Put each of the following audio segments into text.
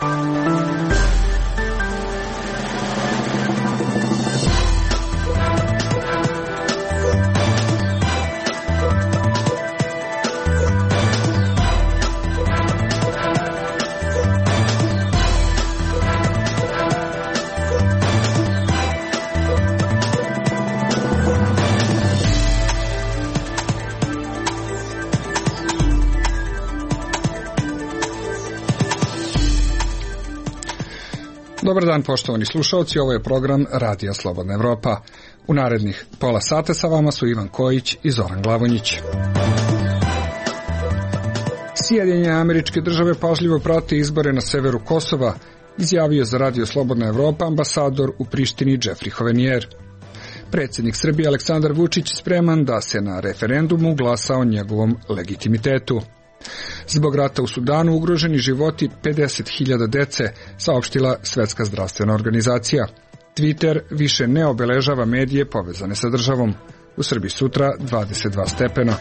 Dobar dan, poštovani slušalci, ovo je program Radija Slobodna Evropa. U narednih pola sata sa vama su Ivan Kojić i Zoran Glavonjić. Sjedinjene Američke Države pažljivo prate izbore na severu Kosova, izjavio za Radio Slobodna Evropa ambasador u Prištini Jeffrey Hovenier. Predsjednik Srbije Aleksandar Vučić spreman da se na referendumu glasa o njegovom legitimitetu. Zbog rata u Sudanu ugroženi životi 50.000 dece, saopštila Svetska zdravstvena organizacija. Twitter više ne obeležava medije povezane sa državom. U Srbiji sutra 22 stepena.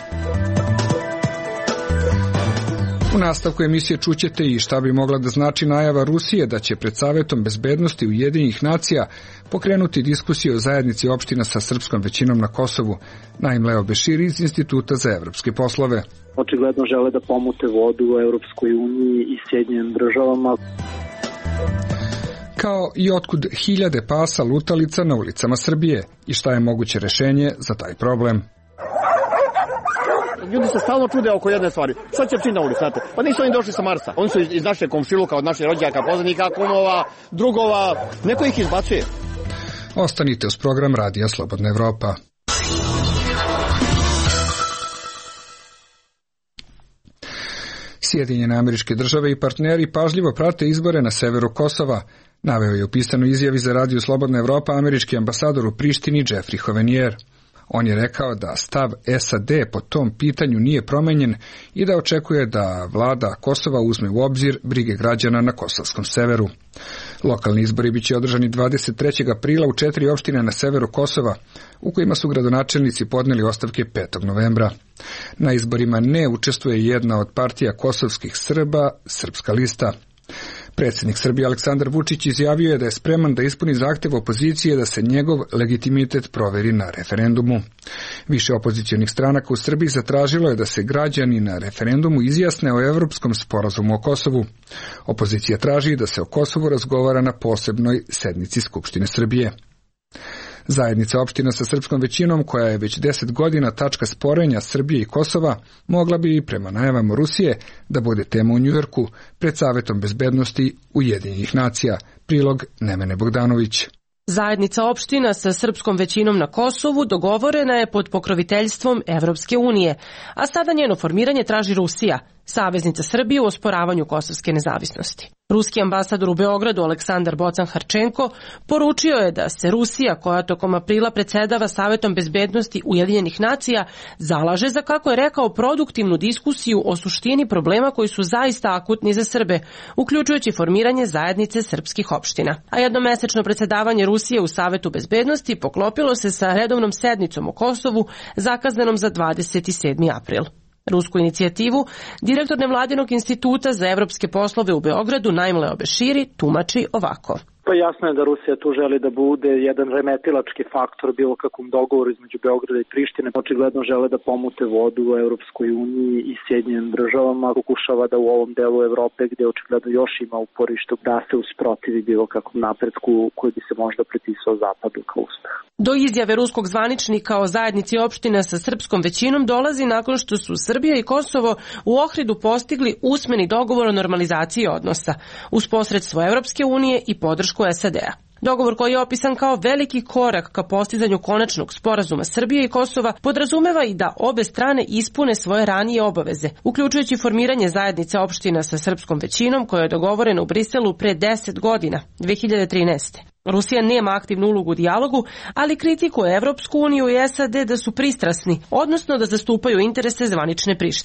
U nastavku emisije čućete i šta bi mogla da znači najava Rusije da će pred Savetom bezbednosti Ujedinjenih nacija pokrenuti diskusiju o zajednici opština sa srpskom većinom na Kosovu. Naim Leo Beširi iz Instituta za evropske poslove. Očigledno žele da pomute vodu u Europskoj uniji i Sjedinjenim državama. Kao i otkud hiljade pasa lutalica na ulicama Srbije i šta je moguće rešenje za taj problem. Ljudi se stalno čude oko jedne stvari. Šta će psi na ulici, znate? Pa nisu oni došli sa Marsa. Oni su iz naše komšiluka, od naših rođaka, poznanika, kumova, drugova. Neko ih izbacuje. Ostanite uz program Radija Slobodna Evropa. Sjedinjene Američke Države i partneri pažljivo prate izbore na severu Kosova, naveo je u pisanoj izjavi za Radio Slobodna Evropa američki ambasador u Prištini Jeffrey Hovenier. On je rekao da stav SAD po tom pitanju nije promenjen i da očekuje da vlada Kosova uzme u obzir brige građana na kosovskom severu. Lokalni izbori biće održani 23. aprila u 4 opštine na severu Kosova, u kojima su gradonačelnici podneli ostavke 5. novembra. Na izborima ne učestvuje jedna od partija kosovskih Srba, Srpska lista. Predsjednik Srbije Aleksandar Vučić izjavio je da je spreman da ispuni zahtev opozicije da se njegov legitimitet proveri na referendumu. Više opozicionih stranaka u Srbiji zatražilo je da se građani na referendumu izjasne o Evropskom sporazumu o Kosovu. Opozicija traži da se o Kosovu razgovara na posebnoj sednici Skupštine Srbije. Zajednica opština sa srpskom većinom, koja je već 10 godina tačka sporenja Srbije i Kosova, mogla bi, prema najavama Rusije, da bude tema u Njujorku pred Savetom bezbednosti Ujedinjenih nacija. Prilog Nemene Bogdanović. Zajednica opština sa srpskom većinom na Kosovu dogovorena je pod pokroviteljstvom Evropske unije, a sada njeno formiranje traži Rusija, saveznica Srbije u osporavanju kosovske nezavisnosti. Ruski ambasador u Beogradu Aleksandar Bocan-Harčenko poručio je da se Rusija, koja tokom aprila predsjedava Savetom bezbednosti Ujedinjenih nacija, zalaže za, kako je rekao, produktivnu diskusiju o suštini problema koji su zaista akutni za Srbe, uključujući formiranje zajednice srpskih opština. A jednomesečno predsjedavanje Rusije u Savetu bezbednosti poklopilo se sa redovnom sednicom o Kosovu zakazanom za 27. april. Rusku inicijativu direktor nevladinog instituta za evropske poslove u Beogradu Naim Leo Beširi tumači ovako. Pa jasno je da Rusija tu želi da bude jedan remetilački faktor bilo kakvom dogovoru između Beograda i Prištine. Očigledno žele da pomute vodu u Europskoj uniji i Sjedinjenim državama. Pokušava da u ovom delu Evrope, gde očigledno još ima uporište, da se usprotivi bilo kakvom napretku koji bi se možda pripisao Zapadu kao uspeh. Do izjave ruskog zvaničnika o zajednici opština sa srpskom većinom dolazi nakon što su Srbija i Kosovo u Ohridu postigli usmeni dogovor o normalizaciji odnosa uz posredstvo Evropske unije i podršku SAD-a. Dogovor, koji je opisan kao veliki korak ka postizanju konačnog sporazuma Srbije i Kosova, podrazumeva i da obe strane ispune svoje ranije obaveze, uključujući formiranje zajednice opština sa srpskom većinom koja je dogovorena u Briselu pre 10 godina, 2013. Rusija nema aktivnu ulogu u dijalogu, ali kritikuje Evropsku uniju i SAD da su pristrasni, odnosno da zastupaju interese zvanične Prištine.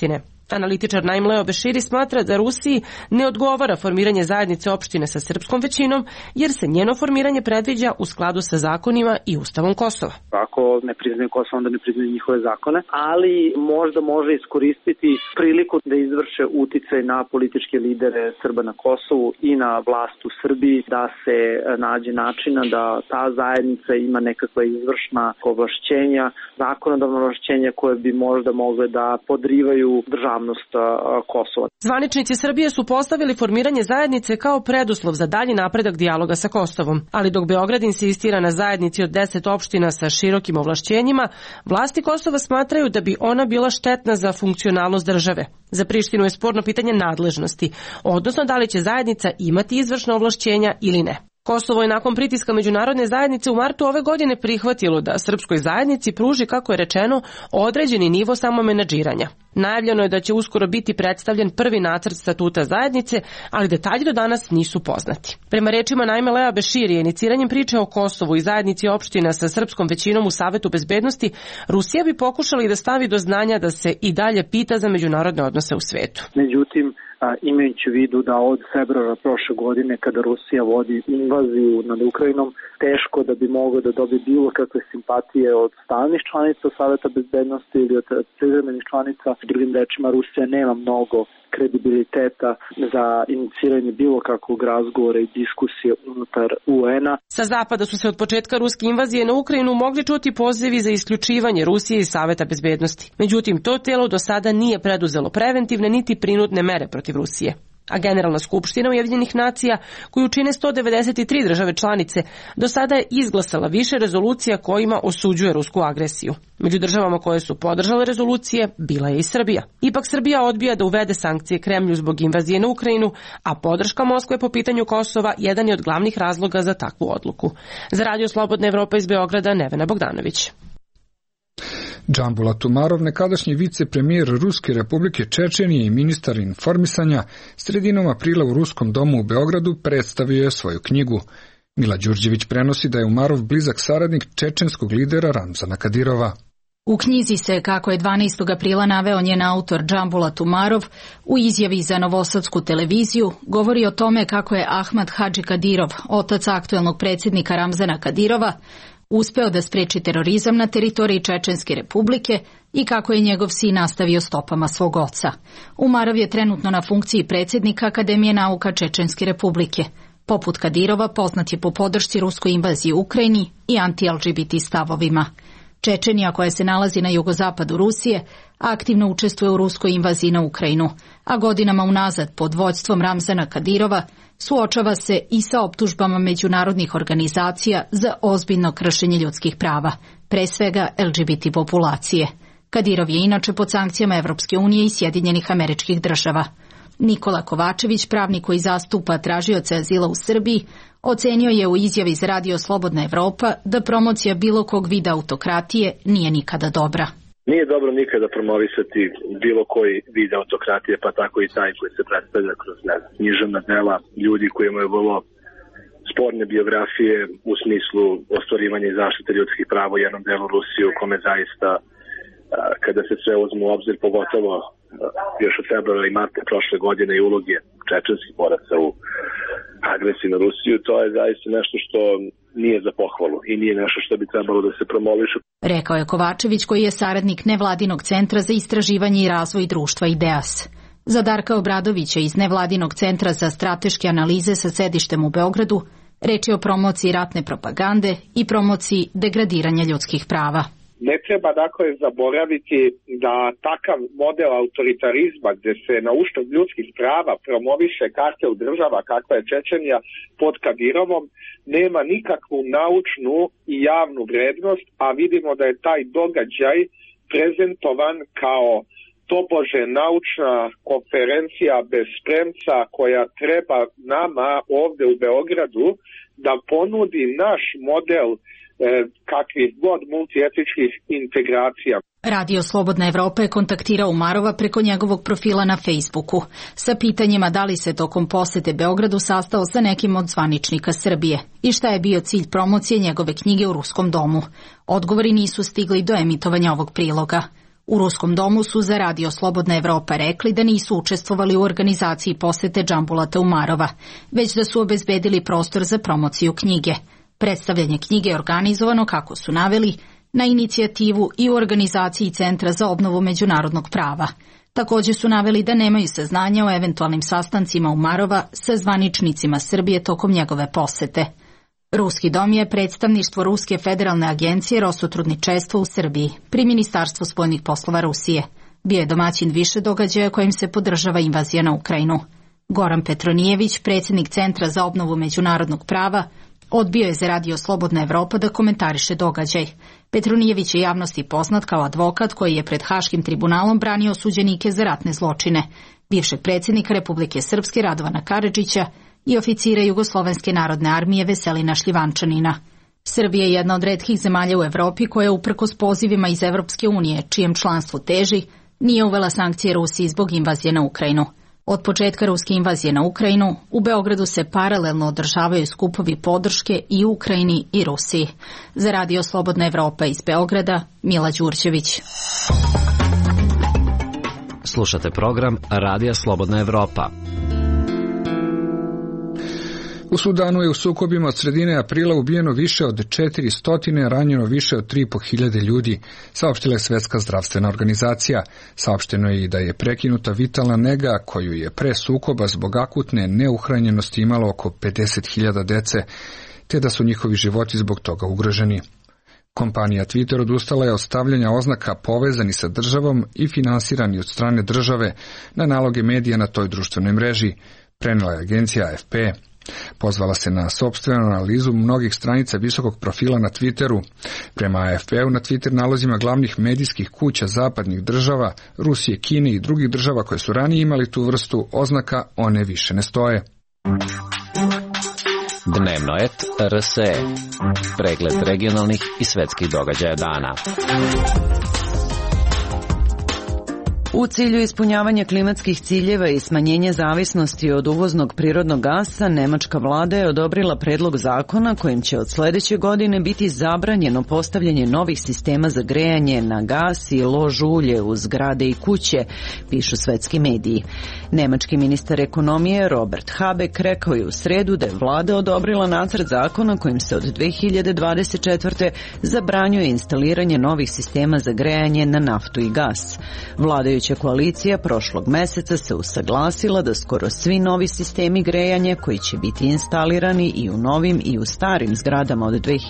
Analitičar Naim Leo Beširi smatra da Rusiji ne odgovara formiranje zajednice opštine sa srpskom većinom, jer se njeno formiranje predviđa u skladu sa zakonima i Ustavom Kosova. Ako ne priznaju Kosovo, onda ne priznaju njihove zakone, ali možda može iskoristiti priliku da izvrše uticaj na političke lidere Srba na Kosovu i na vlast u Srbiji, da se nađe načina da ta zajednica ima nekakva izvršna ovlašćenja, zakonodavna ovlašćenja koje bi možda mogle da podrivaju državnost Kosova. Zvaničnici Srbije su postavili formiranje zajednice kao preduslov za dalji napredak dijaloga sa Kosovom, ali dok Beograd insistira na zajednici od 10 opština sa širokim ovlašćenjima, vlasti Kosova smatraju da bi ona bila štetna za funkcionalnost države. Za Prištinu je sporno pitanje nadležnosti, odnosno da li će zajednica imati izvršna ovlašćenja ili ne. Kosovo je nakon pritiska međunarodne zajednice u martu ove godine prihvatilo da srpskoj zajednici pruži, kako je rečeno, određeni nivo samomenadžiranja. Najavljeno je da će uskoro biti predstavljen prvi nacrt statuta zajednice, ali detalji do danas nisu poznati. Prema rečima Naima Lea Beširija, iniciranjem priče o Kosovu i zajednici opština sa srpskom većinom u Savetu bezbednosti, Rusija bi pokušala i da stavi do znanja da se i dalje pita za međunarodne odnose u svetu. Međutim, imajući u vidu da od februara prošle godine, kada Rusija vodi invaziju nad Ukrajinom, teško da bi moglo da dobije bilo kakve simpatije od stalnih članica Saveta bezbednosti ili od privremenih članica. Drugim rečima, Rusija nema mnogo kredibiliteta za iniciranje bilo kakvog razgovora i diskusije unutar UN-a. Sa zapada su se od početka ruske invazije na Ukrajinu mogli čuti pozivi za isključivanje Rusije iz Saveta bezbednosti. Međutim, to telo do sada nije preduzelo preventivne niti prinudne mere protiv Rusije. A Generalna skupština Ujedinjenih nacija, koju čine 193 države članice, do sada je izglasala više rezolucija kojima osuđuje rusku agresiju. Među državama koje su podržale rezolucije bila je i Srbija. Ipak Srbija odbija da uvede sankcije Kremlju zbog invazije na Ukrajinu, a podrška Moskve po pitanju Kosova jedan je od glavnih razloga za takvu odluku. Za Radio Slobodna Evropa iz Beograda, Nevena Bogdanović. Džambulat Umarov, nekadašnji vicepremijer Ruske republike Čečenije i ministar informisanja, sredinom aprila u Ruskom domu u Beogradu predstavio je svoju knjigu. Mila Đurđević prenosi da je Umarov blizak saradnik čečenskog lidera Ramzana Kadirova. U knjizi se, kako je 12. aprila naveo njen autor Džambulat Umarov, u izjavi za Novosadsku televiziju, govori o tome kako je Ahmad Hadži Kadirov, otac aktuelnog predsjednika Ramzana Kadirova, uspeo da spreči terorizam na teritoriji Čečenske republike i kako je njegov sin nastavio stopama svog oca. Umarov je trenutno na funkciji predsjednika Akademije nauka Čečenske republike. Poput Kadirova, poznat je po podršci ruskoj invaziji u Ukrajini i anti-LGBT stavovima. Čečenija, koja se nalazi na jugozapadu Rusije, aktivno učestvuje u ruskoj invaziji na Ukrajinu, a godinama unazad pod vođstvom Ramzana Kadirova suočava se i sa optužbama međunarodnih organizacija za ozbiljno kršenje ljudskih prava, pre svega LGBT populacije. Kadirov je inače pod sankcijama Evropske unije i Sjedinjenih Američkih Država. Nikola Kovačević, pravnik koji zastupa tražioce azila u Srbiji, ocenio je u izjavi za Radio Slobodna Evropa da promocija bilo kog vida autokratije nije nikada dobra. Nije dobro nikada promovisati bilo koji vid autokratije, pa tako i taj koji se predstavlja kroz književna dela ljudi koji imaju vrlo sporne biografije u smislu ostvarivanja i zaštite ljudskih prava u jednom delu Rusije, u kome zaista, kada se sve uzme u obzir, pogotovo još od februara i marta prošle godine i uloge čečenskih boraca u agresiji na Rusiju, to je zaista nešto što nije za pohvalu i nije nešto što bi trebalo da se promoviše. Rekao je Kovačević, koji je saradnik nevladinog centra za istraživanje i razvoj društva IDEAS. Za Darka Obradovića iz nevladinog centra za strateške analize sa sedištem u Beogradu, reč je o promociji ratne propagande i promociji degradiranja ljudskih prava. Ne treba dakle zaboraviti da takav model autoritarizma gdje se na uštrb ljudskih prava promoviše kartel država kakva je Čečenija pod Kadirovom nema nikakvu naučnu i javnu vrednost, a vidimo da je taj događaj prezentovan kao tobože naučna konferencija bez premca koja treba nama ovdje u Beogradu da ponudi naš model kakvih god multietičkih integracija. Radio Slobodna Evropa je kontaktirao Umarova preko njegovog profila na Facebooku sa pitanjima da li se tokom posete Beogradu sastao sa nekim od zvaničnika Srbije i šta je bio cilj promocije njegove knjige u Ruskom domu. Odgovori nisu stigli do emitovanja ovog priloga. U Ruskom domu su za Radio Slobodna Evropa rekli da nisu učestvovali u organizaciji posete Džambulata Umarova, već da su obezbedili prostor za promociju knjige. Predstavljanje knjige je organizovano, kako su naveli, na inicijativu i u organizaciji Centra za obnovu međunarodnog prava. Također su naveli da nemaju saznanja o eventualnim sastancima Umarova sa zvaničnicima Srbije tokom njegove posete. Ruski dom je predstavništvo Ruske federalne agencije Rosotrudničestvo u Srbiji pri Ministarstvu spoljnih poslova Rusije. Bio je domaćin više događaja kojim se podržava invazija na Ukrajinu. Goran Petronijević, predsjednik Centra za obnovu međunarodnog prava, odbio je za Radio Slobodna Evropa da komentariše događaj. Petronijević je javnosti poznat kao advokat koji je pred Haškim tribunalom branio osuđenike za ratne zločine, bivšeg predsjednika Republike Srpske Radovana Karadžića i oficira Jugoslovenske narodne armije Veselina Šljivančanina. Srbija je jedna od retkih zemalja u Evropi koja, uprkos pozivima iz Evropske unije, čijem članstvu teži, nije uvela sankcije Rusiji zbog invazije na Ukrajinu. Od početka ruske invazije na Ukrajinu, u Beogradu se paralelno održavaju skupovi podrške i Ukrajini i Rusiji. Za Radio Slobodna Evropa iz Beograda, Mila Đurđević. Slušate program Radija Slobodna Evropa. U Sudanu je u sukobima od sredine aprila ubijeno više od 400, ranjeno više od 3.500 ljudi, saopštila je Svetska zdravstvena organizacija. Saopšteno je i da je prekinuta vitalna nega koju je pre sukoba zbog akutne neuhranjenosti imalo oko 50.000 dece, te da su njihovi životi zbog toga ugroženi. Kompanija Twitter odustala je od stavljanja oznaka povezani sa državom i finansirani od strane države na naloge medija na toj društvenoj mreži, prenela je agencija AFP. Pozvala se na sopstvenu analizu mnogih stranica visokog profila na Twitteru. Prema AFP-u na Twitter nalozima glavnih medijskih kuća zapadnih država, Rusije, Kine i drugih država koje su ranije imali tu vrstu oznaka, one više ne stoje. Dnevnoet RSE. Pregled regionalnih i svetskih događaja dana. U cilju ispunjavanja klimatskih ciljeva i smanjenja zavisnosti od uvoznog prirodnog gasa, nemačka vlada je odobrila predlog zakona kojim će od sledeće godine biti zabranjeno postavljanje novih sistema za grejanje na gas i lož ulje u zgrade i kuće, pišu svetski mediji. Nemački ministar ekonomije Robert Habeck rekao je u sredu da je vlada odobrila nacrt zakona kojim se od 2024. zabranjuje instaliranje novih sistema za grejanje na naftu i gas. Vladajuća koalicija prošlog meseca se usaglasila da skoro svi novi sistemi grejanja koji će biti instalirani i u novim i u starim zgradama od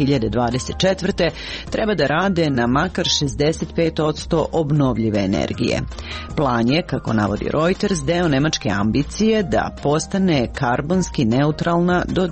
2024. treba da rade na makar 65% obnovljive energije. Plan je, kako navodi Reuters, deo nemačke ambicije da postane karbonski neutralna do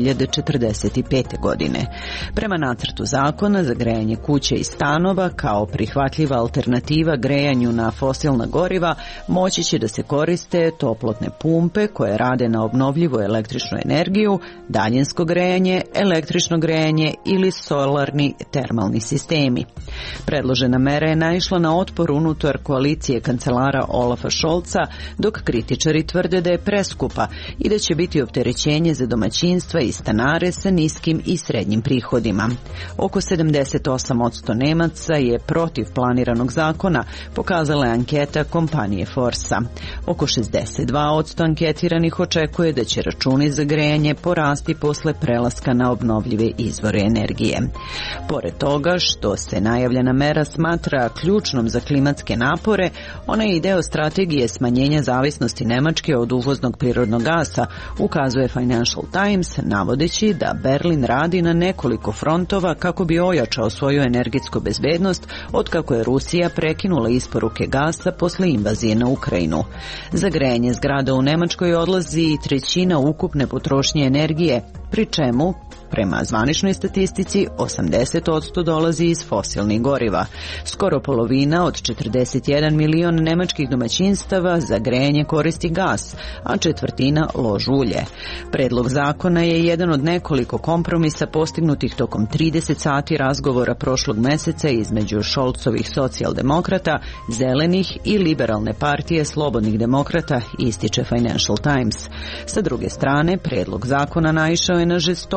2045. godine. Prema nacrtu zakona za grejanje kuće i stanova kao prihvatljiva alternativa grejanju na fosilna goriva moći će da se koriste toplotne pumpe koje rade na obnovljivu električnu energiju, daljinsko grejanje, električno grejanje ili solarni termalni sistemi. Predložena mera je naišla na otpor unutar koalicije kancelara Olafa Scholza, dok kritičari tvrde da je preskupa i da će biti opterećenje za domaćinstva i stanare sa niskim i srednjim prihodima. Oko 78% Nemaca je protiv planiranog zakona, pokazala je anketa kompanije Forsa. Oko 62% anketiranih očekuje da će računi za grejanje porasti posle prelaska na obnovljive izvore energije. Pored toga što se najavljena mera smatra ključnom za klimatske napore, ona je i deo strategije smanjenja zavisnosti Nemačke od uvoznog prirodnog gasa, ukazuje Financial Times, navodeći da Berlin radi na nekoliko frontova kako bi ojačao svoju energetsku bezbednost od kako je Rusija prekinula isporuke gasa posle invazije na Ukrajinu. Za grejanje zgrada u Nemačkoj odlazi i trećina ukupne potrošnje energije, pri čemu, prema zvaničnoj statistici, 80% dolazi iz fosilnih goriva. Skoro polovina od 41 milion nemačkih domaćinstava za grejanje koristi gas, a četvrtina lož ulje. Predlog zakona je jedan od nekoliko kompromisa postignutih tokom 30 sati razgovora prošlog meseca između Scholzovih socijaldemokrata, zelenih i liberalne partije slobodnih demokrata, ističe Financial Times. Sa druge strane, predlog zakona naišao je na žestoke kritike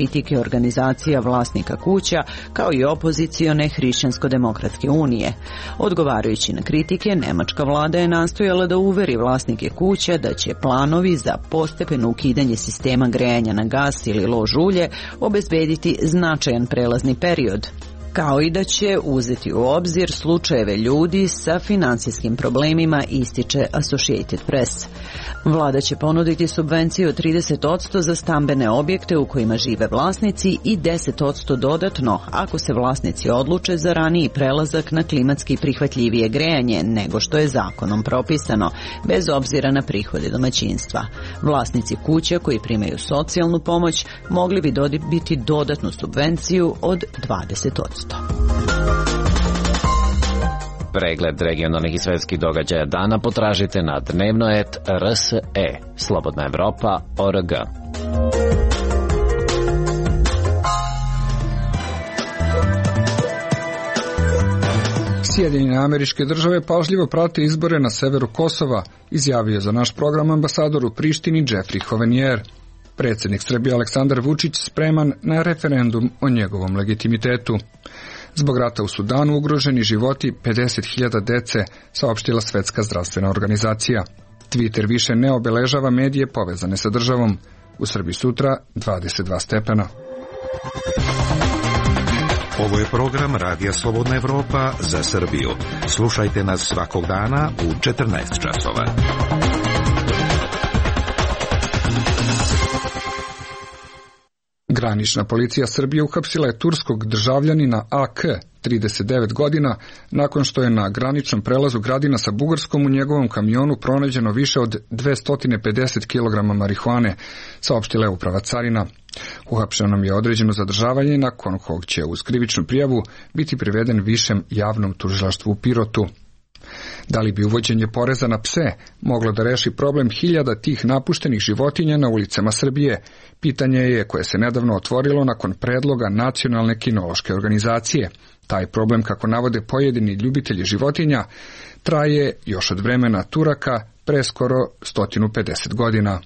kritike organizacija vlasnika kuća, kao i opozicione Hrišćansko-demokratske unije. Odgovarajući na kritike, nemačka vlada je nastojala da uveri vlasnike kuća da će planovi za postepeno ukidanje sistema grejanja na gas ili lož ulje obezbediti značajan prelazni period, kao i da će uzeti u obzir slučajeve ljudi sa finansijskim problemima, ističe Associated Press. Vlada će ponuditi subvenciju od 30% za stambene objekte u kojima žive vlasnici i 10% dodatno ako se vlasnici odluče za raniji prelazak na klimatski prihvatljivije grejanje nego što je zakonom propisano, bez obzira na prihode domaćinstva. Vlasnici kuća koji primaju socijalnu pomoć mogli bi dobiti dodatnu subvenciju od 20%. Pregled regionalnih i svetskih događaja dana potražite na dnevno.rse, Slobodna Evropa.org. Sjedinjene Američke Države pažljivo prate izbore na severu Kosova, izjavio je za naš program ambasador u Prištini Jeffrey Hovenier. Predsjednik Srbije Aleksandar Vučić spreman na referendum o njegovom legitimitetu. Zbog rata u Sudanu ugroženi životi 50.000 dece, saopštila Svetska zdravstvena organizacija. Twitter više ne obeležava medije povezane sa državom. U Srbiji sutra 22 stepena. Ovo je program Radija Slobodna Evropa za Srbiju. Slušajte nas svakog dana u 14 časova. Granična policija Srbije uhapsila je turskog državljanina AK, 39 godina, nakon što je na graničnom prelazu Gradina sa Bugarskom u njegovom kamionu pronađeno više od 250 kg marihuane, saopštila je uprava carina. Uhapšenom je određeno zadržavanje, nakon kog će uz krivičnu prijavu biti priveden višem javnom tužilaštvu u Pirotu. Da li bi uvođenje poreza na pse moglo da reši problem hiljada tih napuštenih životinja na ulicama Srbije? Pitanje je koje se nedavno otvorilo nakon predloga Nacionalne kinološke organizacije. Taj problem, kako navode pojedini ljubitelji životinja, traje još od vremena Turaka preskoro 150 godina.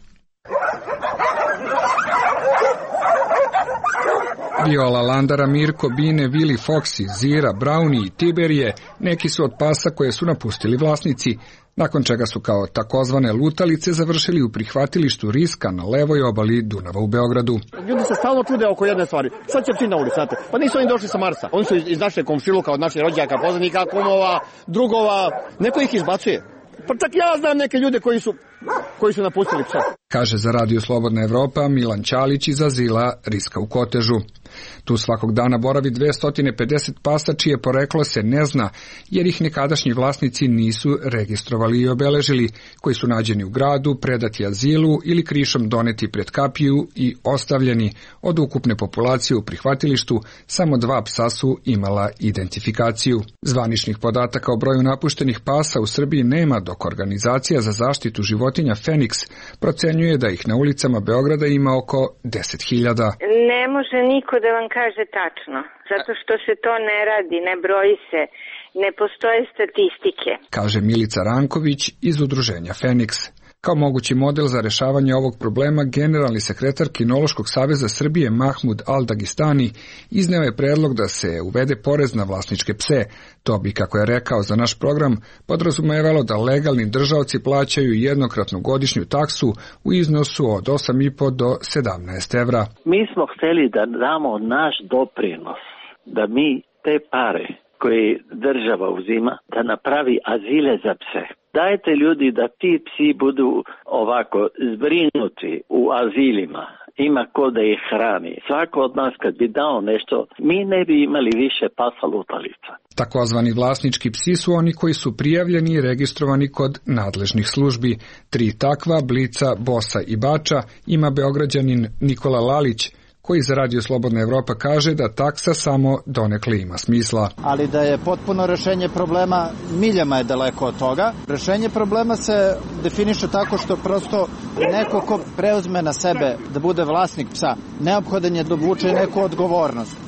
Viola, Landara, Mirko, Bine, Vili, Foxy, Zira, Brownie i Tiberije neki su od pasa koje su napustili vlasnici, nakon čega su kao takozvane lutalice završili u prihvatilištu Riska na levoj obali Dunava u Beogradu. Ljudi se stalno čude oko jedne stvari. Šta će psi na ulici, znate? Pa nisu oni došli sa Marsa. Oni su iz naše komšiluka, od naših rođaka, poznanika, kumova, drugova. Neko ih izbacuje. Pa čak ja znam neke ljude koji su napustili psa. Kaže za Radio Slobodna Evropa Milan Ćalić iz azila Riska u Kotežu. Tu svakog dana boravi 250 pasa čije poreklo se ne zna, jer ih nekadašnji vlasnici nisu registrovali i obeležili, koji su nađeni u gradu, predati azilu ili krišom doneti pred kapiju i ostavljeni. Od ukupne populacije u prihvatilištu samo 2 psa su imala identifikaciju. Zvaničnih podataka o broju napuštenih pasa u Srbiji nema, dok organizacija za zaštitu životinja Feniks procenjuje da ih na ulicama Beograda ima oko 10.000. Ne može niko da vam kaže tačno, zato što se to ne radi, ne broji se, ne postoje statistike, kaže Milica Ranković iz udruženja Feniks. Kao mogući model za rešavanje ovog problema, generalni sekretar Kinološkog saveza Srbije Mahmud Al-Dagistani izneo je predlog da se uvede porez na vlasničke pse. To bi, kako je rekao za naš program, podrazumevalo da legalni držaoci plaćaju jednokratnu godišnju taksu u iznosu od 8,5 do 17 evra. Mi smo hteli da damo naš doprinos, da mi te pare koje država uzima, da napravi azile za pse. Dajte ljudi da ti psi budu ovako zbrinuti u azilima. Ima ko da ih hrani. Svako od nas kad bi dao nešto, mi ne bi imali više pasa lutalica. Takozvani vlasnički psi su oni koji su prijavljeni i registrovani kod nadležnih službi. 3 takva, Blica, Bosa i Bača, ima Beograđanin Nikola Lalić, koji za Radio Slobodna Evropa kaže da taksa samo donekle ima smisla. Ali da je potpuno rešenje problema, miljama je daleko od toga. Rešenje problema se definiše tako što prosto neko ko preuzme na sebe da bude vlasnik psa, neophodan je da vuče neku odgovornost.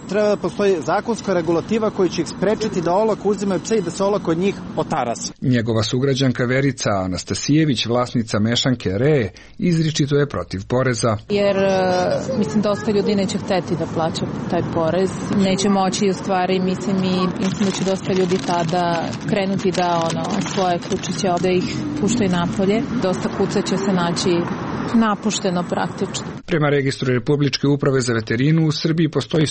treba da postoji zakonska regulativa koja će ih sprečiti da olako uzimaju pse i da se olako od njih otarasi. Njegova sugrađanka Verica Anastasijević, vlasnica mešanke Re, izričito je protiv poreza. Jer, mislim, dosta ljudi neće hteti da plaća taj porez. Neće moći, u stvari, mislim da će dosta ljudi tada krenuti da svoje kučiće ovde ih puštaju napolje. Dosta kuca će se naći napušteno praktično. Prema registru Republičke uprave za veterinu u Srbiji postoji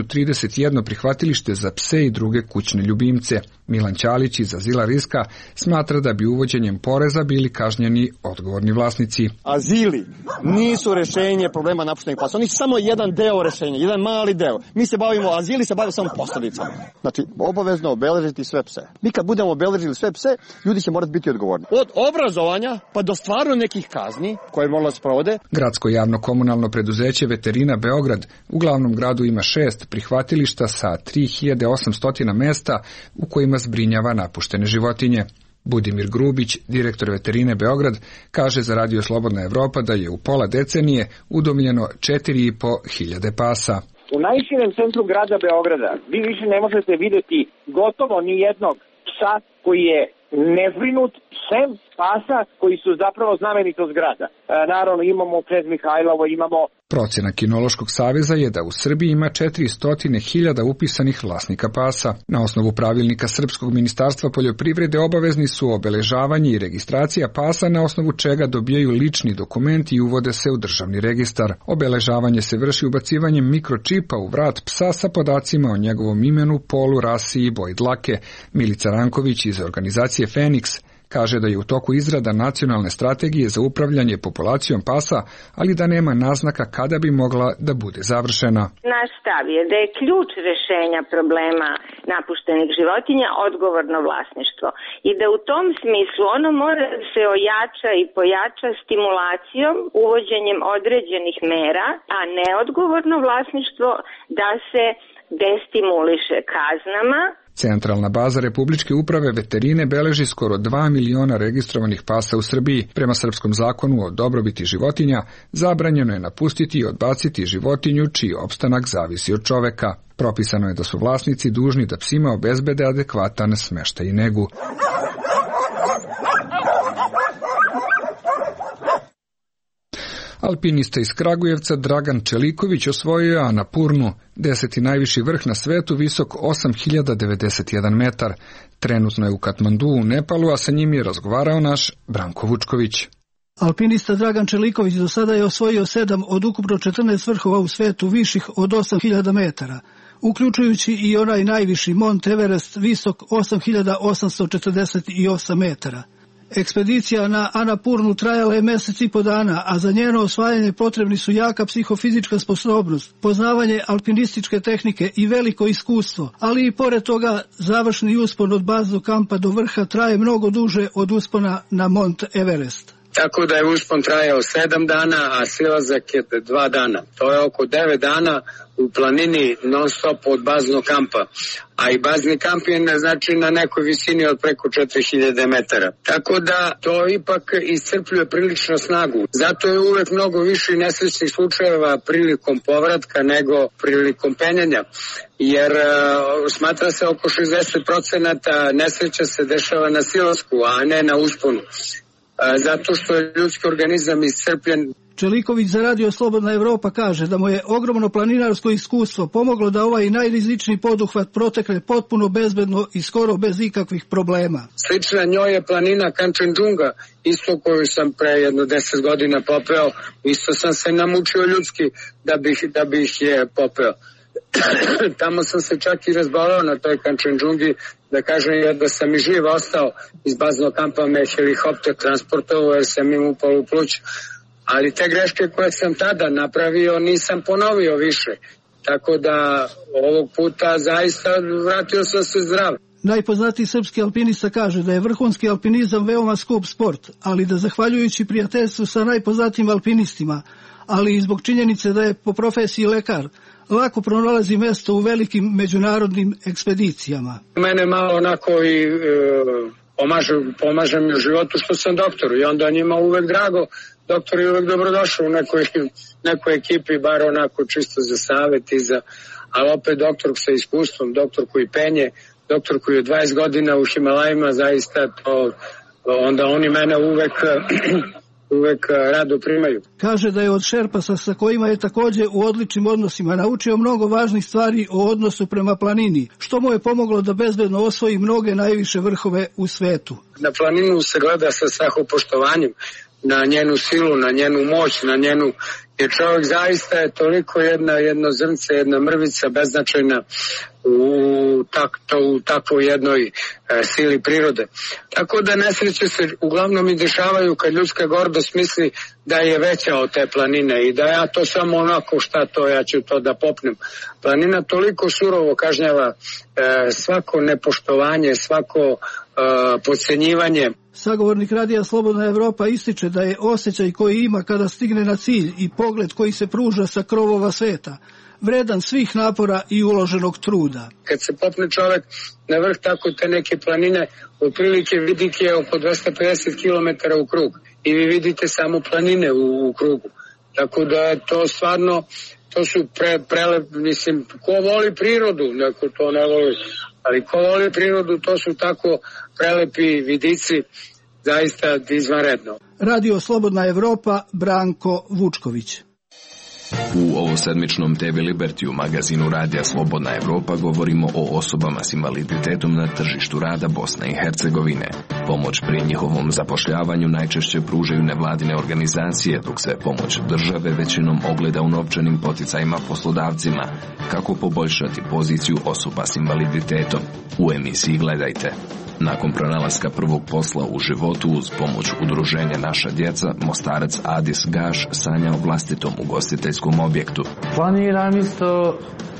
131 prihvatilište za pse i druge kućne ljubimce. Milan Ćalić iz Azila Riska smatra da bi uvođenjem poreza bili kažnjeni odgovorni vlasnici. Azili nisu rešenje problema napuštenih pasa. Oni su samo jedan deo rešenja, jedan mali deo. Azili se bave samo posledicama. Znači, obavezno obeležiti sve pse. Mi kad budemo obeležili sve pse, ljudi će morati biti odgovorni. Od obrazovanja pa do stvarno nekih kazni koje moralo se provode. Gradsko javno komunalno preduzeće Veterina Beograd u glavnom gradu ima 6 prihvatilišta sa 3800 mesta u kojima zbrinjava napuštene životinje. Budimir Grubić, direktor Veterine Beograd, kaže za Radio Slobodna Evropa da je u pola decenije udomljeno 4.500 pasa. U najširem centru grada Beograda vi više ne možete videti gotovo ni jednog psa koji je nezbrinut, sem pasa koji su zapravo znamenitost grada. Naravno imamo Knez Mihajlovo, imamo... Procena Kinološkog saveza je da u Srbiji ima 400.000 upisanih vlasnika pasa. Na osnovu pravilnika Srpskog ministarstva poljoprivrede obavezni su obeležavanje i registracija pasa, na osnovu čega dobijaju lični dokumenti i uvode se u državni registar. Obeležavanje se vrši ubacivanjem mikročipa u vrat psa sa podacima o njegovom imenu, polu, rasi i boji dlake. Milica Ranković iz organizacije Feniks kaže da je u toku izrada nacionalne strategije za upravljanje populacijom pasa, ali da nema naznaka kada bi mogla da bude završena. Naš stav je da je ključ rešenja problema napuštenih životinja odgovorno vlasništvo i da u tom smislu ono mora da se ojača i pojača stimulacijom, uvođenjem određenih mera, a neodgovorno vlasništvo da se destimuliše kaznama. Centralna baza Republičke uprave veterine beleži skoro 2 miliona registrovanih pasa u Srbiji. Prema srpskom zakonu o dobrobiti životinja, zabranjeno je napustiti i odbaciti životinju čiji opstanak zavisi od čoveka. Propisano je da su vlasnici dužni da psima obezbede adekvatan smeštaj i negu. Alpinista iz Kragujevca Dragan Čeliković osvojio je Anapurnu, 10. najviši vrh na svetu, visok 8.091 metar. Trenutno je u Katmandu u Nepalu, a sa njim je razgovarao naš Branko Vučković. Alpinista Dragan Čeliković do sada je osvojio 7 od ukupno 14 vrhova u svetu viših od 8.000 metara, uključujući i onaj najviši Mont Everest visok 8.848 metara. Ekspedicija na Anapurnu trajala je mesec i po dana, a za njeno osvajanje potrebni su jaka psihofizička sposobnost, poznavanje alpinističke tehnike i veliko iskustvo, ali i pored toga završni uspon od baznog kampa do vrha traje mnogo duže od uspona na Mont Everest. Tako da je uspon trajao 7 dana, a silazak je 2 dana. To je oko 9 dana u planini non stop od baznog kampa. A i bazni kamp je znači na nekoj visini od preko 4000 metara. Tako da to ipak iscrpljuje prilično snagu. Zato je uvek mnogo više nesrećnih slučajeva prilikom povratka nego prilikom penjanja. Jer smatra se oko 60% nesreća se dešava na silasku, a ne na usponu. Zato što je ljudski organizam iscrpljen. Čeliković za Radio Slobodna Evropa kaže da mu je ogromno planinarsko iskustvo pomoglo da ovaj najrizičniji poduhvat protekne potpuno bezbedno i skoro bez ikakvih problema. Slična njoj je planina Kanchenjunga, isto koju sam pre jedno 10 godina popeo. Isto sam se namučio ljudski da bih je popeo. Tamo sam se čak i razbolao na toj Kanchenjungi, da kažem da sam i živ ostao. Iz baznog kampa me helikopter transportovao jer sam im upao u pluća. Ali te greške koje sam tada napravio nisam ponovio više. Tako da ovog puta zaista vratio sam se zdrav. Najpoznatiji srpski alpinista kaže da je vrhunski alpinizam veoma skup sport, ali da zahvaljujući prijateljstvu sa najpoznatijim alpinistima, ali i zbog činjenice da je po profesiji lekar, lako pronalazi mesto u velikim međunarodnim ekspedicijama. Mene malo onako i pomaže mi u životu što sam doktor i onda njima uvek drago. Doktor je uvek dobrodošao u nekoj ekipi, bar onako čisto za savet i za... ali opet doktor sa iskustvom, doktor koji penje, doktor koji je 20 godina u Himalajima, zaista to, onda oni mene uvek rado primaju. Kaže da je od šerpasa sa kojima je takođe u odličnim odnosima naučio mnogo važnih stvari o odnosu prema planini, što mu je pomoglo da bezbedno osvoji mnoge najviše vrhove u svetu. Na planinu se gleda sa strahopoštovanjem, na njenu silu, na njenu moć, na njenu, jer čovjek zaista je toliko jedno zrnce, jedna mrvica beznačajna u takvoj jednoj sili prirode. Tako da nesreće se uglavnom i dešavaju kad ljudska gordost misli da je veća od te planine i da ja to samo onako šta to, ja ću to da popnem. Planina toliko surovo kažnjava svako nepoštovanje, svako podcenjivanje. Sagovornik Radija Slobodna Evropa ističe da je osjećaj koji ima kada stigne na cilj i pogled koji se pruža sa krovova sveta vredan svih napora i uloženog truda. Kad se popne čovek na vrh tako te neke planine, otprilike vidike je oko 250 km u krug i vi vidite samo planine u krugu. Tako da je to stvarno, to su mislim, ko voli prirodu, neko to ne voli, ali ko voli prirodu, to su tako prelepi vidici, zaista izvanredno. Radio Slobodna Evropa, Branko Vučković. U ovosedmičnom TV Liberty magazinu Radija Slobodna Evropa govorimo o osobama s invaliditetom na tržištu rada Bosne i Hercegovine. Pomoć pri njihovom zapošljavanju najčešće pružaju nevladine organizacije, dok se pomoć države većinom ogleda u novčanim poticajima poslodavcima. Kako poboljšati poziciju osoba s invaliditetom? U emisiji gledajte. Nakon pronalaska prvog posla u životu uz pomoć udruženja Naša djeca, Mostarac Adis Gaš sanja o vlastitom ugostiteljskom objektu. Planiram isto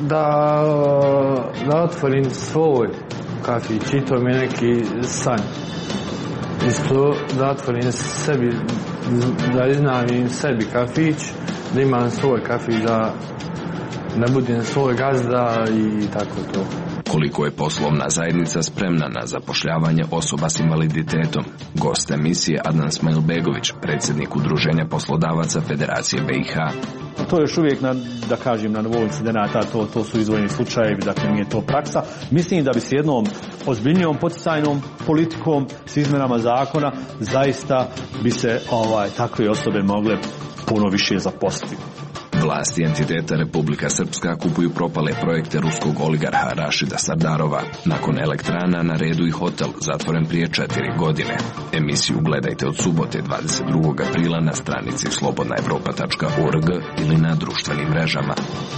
da otvorim svoj kafić i to mi je neki san. Isto da otvorim sebi, da iznajmim sebi kafić, da imam svoj kafić, da ne budem svoj gazda i tako to. Koliko je poslovna zajednica spremna na zapošljavanje osoba s invaliditetom? Gost emisije Adnan Smajlbegović, predsjednik udruženja poslodavaca Federacije BiH. To je još uvijek, da kažem, na nivou incidenata, to su izdvojeni slučajevi, dakle nije to praksa. Mislim da bi s jednom ozbiljnijom poticajnom politikom, s izmenama zakona, zaista bi se takve osobe mogle puno više zaposliti. Vlasti entiteta Republika Srpska kupuju propale projekte ruskog oligarha Rašida Sardarova. Nakon elektrana na redu i hotel zatvoren prije 4 godine. Emisiju gledajte od subote 22. aprila na stranici slobodnaevropa.org ili na društvenim mrežama.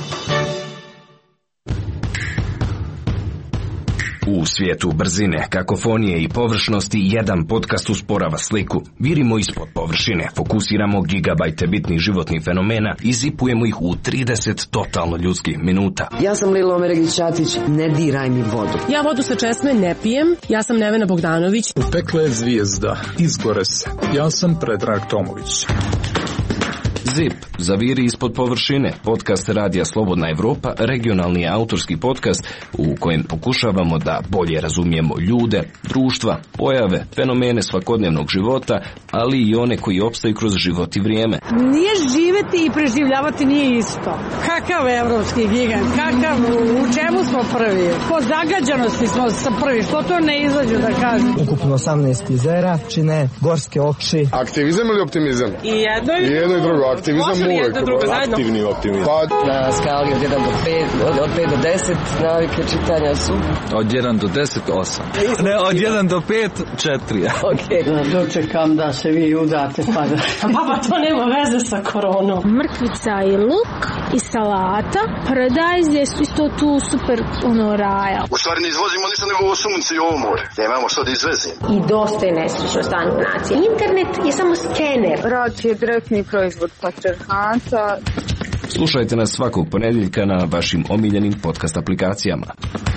U svijetu brzine, kakofonije i površnosti jedan podcast usporava sliku. Virimo ispod površine, fokusiramo gigabajte bitnih životnih fenomena i zipujemo ih u 30 totalno ljudskih minuta. Ja sam Lilo Omeregić-Ćatić, ne diraj mi vodu. Ja vodu sa česme ne pijem, ja sam Nevena Bogdanović. Utekla je zvijezda, izgore se. Ja sam Predrag Tomović. ZIP, zaviri ispod površine, podcast Radija Slobodna Evropa, regionalni autorski podcast u kojem pokušavamo da bolje razumijemo ljude, društva, pojave, fenomene svakodnevnog života, ali i one koji opstaju kroz život i vrijeme. Nije živeti i preživljavati nije isto. Kakav evropski gigant, u čemu smo prvi? Po zagađanosti smo prvi, što to ne izađe da kažem. Ukupno 18 jezera, čine gorske oči. Aktivizam ili optimizam? I jedno i drugo. Aktivizam uvijek. Aktivni optimizam. Na skali od 1 do 5, od 5 do 10 navike čitanja su. Od 1 do 10, 8. Ne, od 1 do 5, 4. Ok. Dočekam da se vi udate pa da... Baba, to nema veze sa koronom. Mrkvica i luk i salata. Paradajz je isto tu super raja. U stvari ne izvozimo ništa nego ovo sunce i ovo more. Nemamo što da izvezimo. I dosta je nesrećno stanje nacije. Internet je samo skener. Rad je direktni proizvod patrijarhata. Slušajte nas svakog ponedjeljka na vašim omiljenim podcast aplikacijama.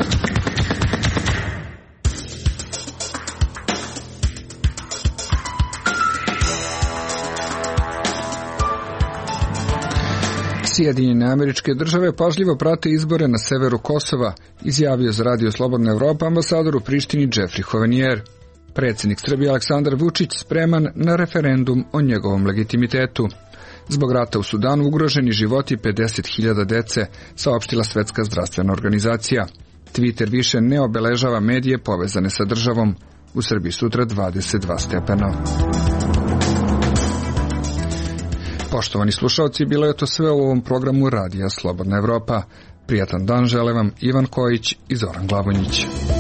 Sjedinjene Američke Države pažljivo prate izbore na severu Kosova, izjavio za Radio Slobodna Evropa ambasador u Prištini Jeffrey Hovenier. Predsjednik Srbije Aleksandar Vučić spreman na referendum o njegovom legitimitetu. Zbog rata u Sudanu ugroženi životi 50.000 dece, saopštila Svetska zdravstvena organizacija. Twitter više ne obeležava medije povezane sa državom. U Srbiji sutra 22 stepena. Poštovani slušalci, bilo je to sve u ovom programu Radija Slobodna Evropa. Prijatan dan žele vam Ivan Kojić i Zoran Glavonjić.